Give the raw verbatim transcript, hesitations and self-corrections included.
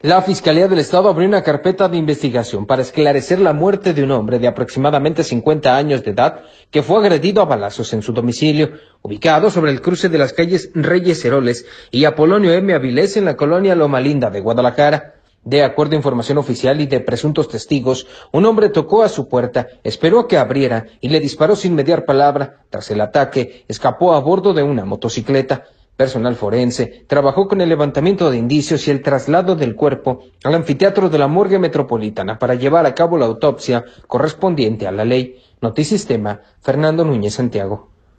La Fiscalía del Estado abrió una carpeta de investigación para esclarecer la muerte de un hombre de aproximadamente cincuenta años de edad que fue agredido a balazos en su domicilio, ubicado sobre el cruce de las calles Reyes Heroles y Apolonio M. Avilés en la colonia Loma Linda de Guadalajara. De acuerdo a información oficial y de presuntos testigos, un hombre tocó a su puerta, esperó a que abriera y le disparó sin mediar palabra. Tras el ataque, escapó a bordo de una motocicleta. Personal forense trabajó con el levantamiento de indicios y el traslado del cuerpo al anfiteatro de la Morgue Metropolitana para llevar a cabo la autopsia correspondiente a la ley. Notisistema, Fernando Núñez Santiago.